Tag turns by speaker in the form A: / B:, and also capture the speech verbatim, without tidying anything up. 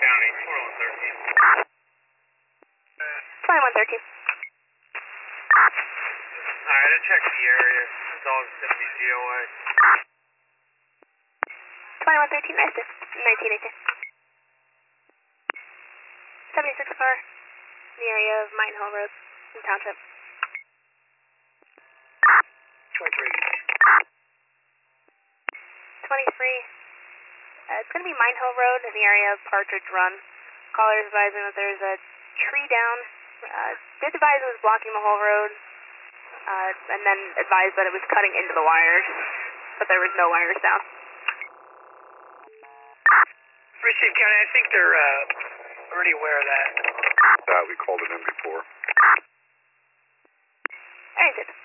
A: County, twenty-one thirteen.
B: twenty-one thirteen.
A: Alright, I checked the area. The dog's gonna be G O A.
B: twenty-one thirteen, nice to nineteen eighteen. seventy-six car in the area of Mine Hill Road in Township.
A: twenty-three.
B: twenty-three. Uh, it's going to be Mine Hill Road in the area of Partridge Run. Caller is advising that there's a tree down. Uh, did advise it was blocking the whole road, uh, and then advised that it was cutting into the wires, but there was no wires down.
A: Receive County, I think they're uh, already aware of that.
C: Uh, we called it in before.
B: Alright, good.